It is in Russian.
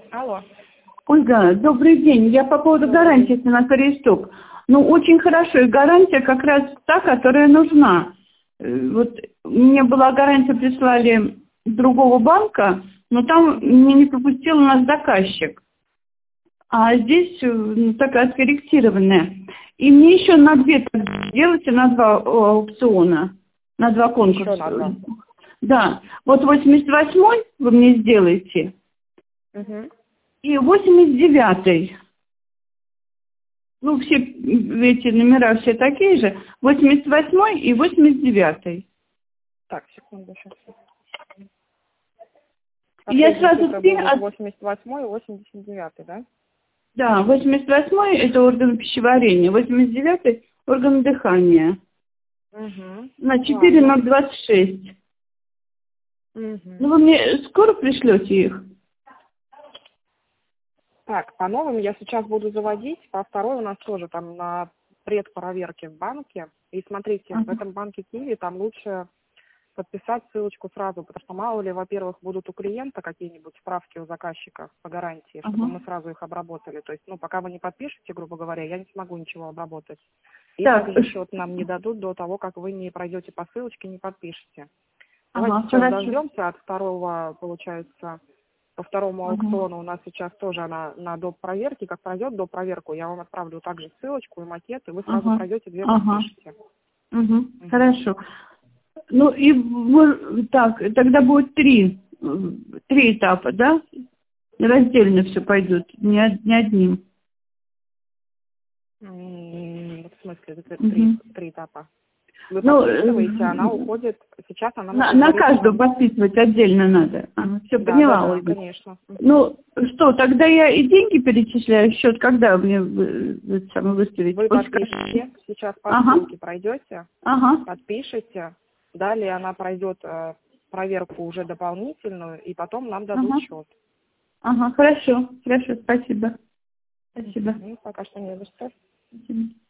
Алло. Ольга, добрый день. Я по поводу гарантии на переступ. Ну, очень хорошо. И гарантия как раз та, которая нужна. Вот мне была гарантия, прислали другого банка, но там мне не пропустил у нас заказчик. А здесь такая скорректированная. И мне еще на две делайте, на два аукциона, на два конкурса. Еще на два. Да. Вот 88-й вы мне сделаете. Угу. И 89-й. Ну, все эти номера все такие же. 88-й и 89-й. Так, секунду, сейчас. Я сразу 88-й и 89-й, да? Да, 88-й это орган пищеварения, 89-й орган дыхания. Угу. На 4026. Угу. Ну, вы мне скоро пришлете их? Так, по новым я сейчас буду заводить. По второй у нас тоже там на предпроверке в банке. И смотрите, в этом банке Киви там лучше подписать ссылочку сразу, потому что мало ли, во-первых, будут у клиента какие-нибудь справки у заказчика по гарантии, чтобы мы сразу их обработали. То есть, ну, пока вы не подпишете, грубо говоря, я не смогу ничего обработать. И также счет нам не дадут до того, как вы не пройдете по ссылочке, не подпишете. Давайте сейчас дождемся от второго, получается, по второму аукциону у нас сейчас тоже она на доп. Проверке. Как пройдет доп. Проверку, я вам отправлю также ссылочку и макет, и вы сразу пройдете, две подпишите. Хорошо. Ну и так, тогда будет три этапа, да? Раздельно все пойдет, не одним. В смысле, три этапа? Вы подписываете, она уходит, сейчас она... На каждую подписывать отдельно надо. Все, да, поняла, да, Ольга. Конечно. Ну, что, тогда я и деньги перечисляю, счет, когда мне выставить? Вы подпишете, сейчас по ссылке пройдете, подпишете, далее она пройдет проверку уже дополнительную, и потом нам дадут счет. Хорошо, спасибо. Спасибо. Пока что не за что. Спасибо.